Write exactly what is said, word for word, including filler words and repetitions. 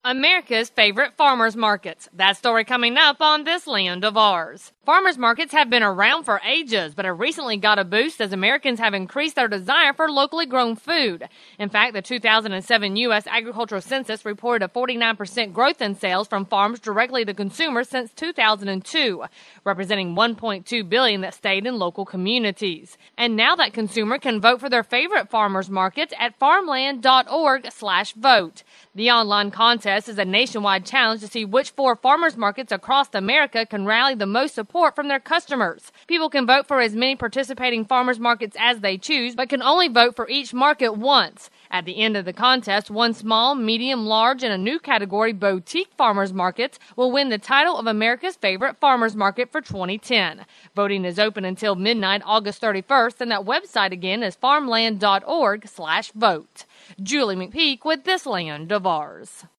America's favorite farmers markets. That story coming up on This Land of Ours. Farmers markets have been around for ages, but have recently got a boost as Americans have increased their desire for locally grown food. In fact, the two thousand seven U S Agricultural Census reported a forty-nine percent growth in sales from farms directly to consumers since two thousand two, representing one point two billion dollars that stayed in local communities. And now that consumer can vote for their favorite farmers markets at farmland dot org slash vote. The online contest is a nationwide challenge to see which four farmers markets across America can rally the most support from their customers. People can vote for as many participating farmers markets as they choose, but can only vote for each market once. At the end of the contest, one small, medium, large, and a new category, boutique farmers markets, will win the title of America's favorite farmers market for twenty ten. Voting is open until midnight, August thirty-first, and that website again is farmland dot org slash vote. Julie McPeak with This Land of Ours.